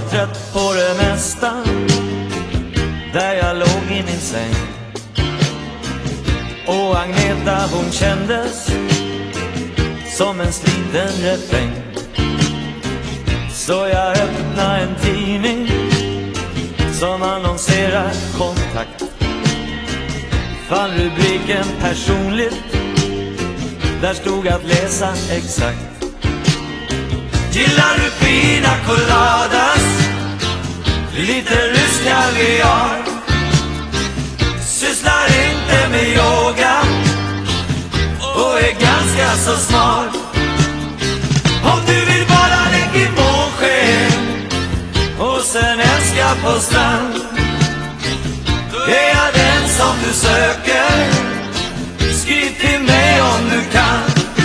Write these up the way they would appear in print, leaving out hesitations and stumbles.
trött på det mesta där jag låg i min säng. Och Agneta hon kändes som en sliten refräng. Så jag öppnade en tidning som annonserar kontakt. Fann rubriken personligt, där stod att läsa exakt. Gillar du pina coladas, lite rysk kaviar, sysslar inte med yoga och är ganska så smart. Om du vill bara lägga i månsken och sen älska på strand, då är jag den som du söker. Skriv till mig om du kan.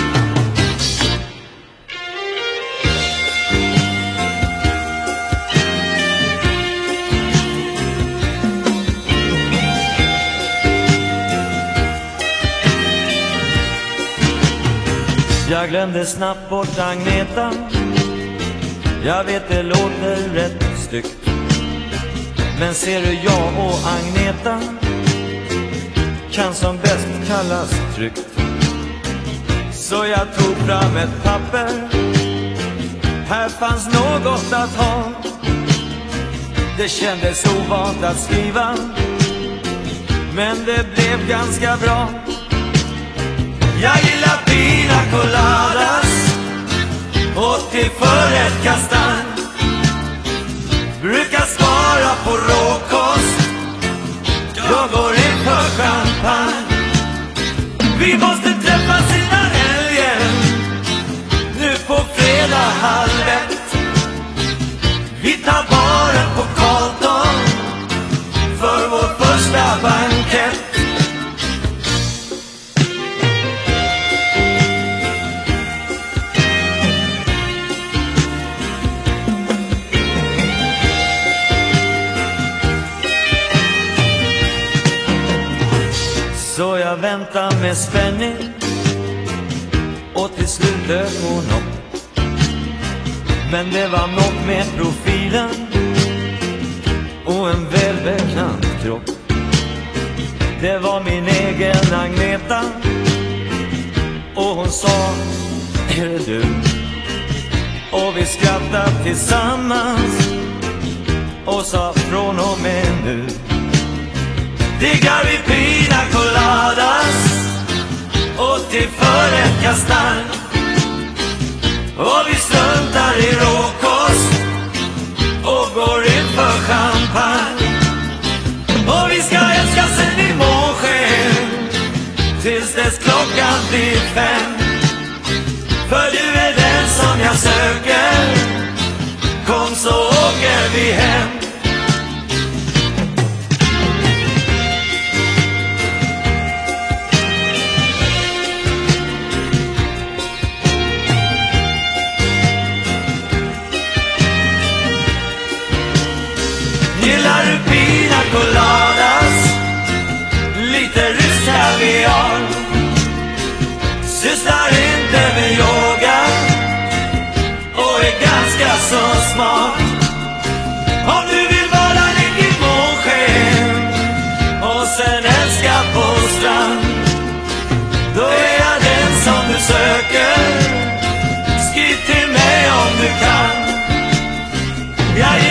Jag glömde snabbt bort Agneta. Jag vet det låter rätt styggt, men ser du, jag och Agneta kan som bäst kallas tryggt. Så jag tog fram ett papper, här fanns något att ha. Det kändes ovant att skriva, men det blev ganska bra. Jag gillar pina coladas och till förrätt kastanj. Brukar spara på råkost, jag går in för champagne. Vi måste träffas innan helgen, nu på fredag 12:30. Vi tar baren på Carlton för vår första bankett. Så jag väntar med spänning och till slut dök hon upp. Men det var något med profilen och en välbekant kropp. Det var min egen Agneta och hon sa, är det du? Och vi skrattade tillsammans och sa, från och med nu diggar vi pina coladas och till förrätt kastanj. Och vi struntar i råkost och går in för champagne. Och vi ska älska sen i månsken tills dess klockan blir 5. För du är den som jag söker, kom så åker vi hem. Gillar du pina coladas, lite rysk kaviar, sysslar inte med yoga och är ganska så smart. Om du vill vara lägg i månsken och sen älska på strand, då är jag den som du söker. Skriv till mig om du kan. Jag